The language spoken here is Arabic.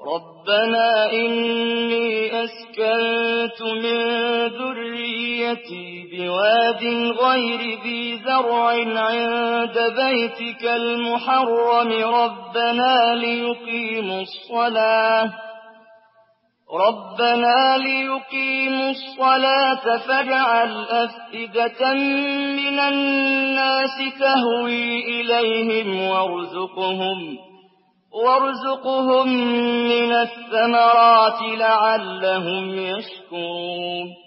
رَبَّنَا إِنِّي أَسْكَنتُ مِن ذُرِّيَّتِي بِوَادٍ غَيْرِ ذِي زَرْعٍ عِندَ بَيْتِكَ الْمُحَرَّمِ رَبَّنَا لِيُقِيمُوا الصَّلَاةَ فَاجْعَلْ أَفْئِدَةً مِّنَ النَّاسِ تَهْوِي إِلَيْهِمْ وَارْزُقْهُم مِّنَ الثَّمَرَاتِ لَعَلَّهُمْ يَشْكُرُونَ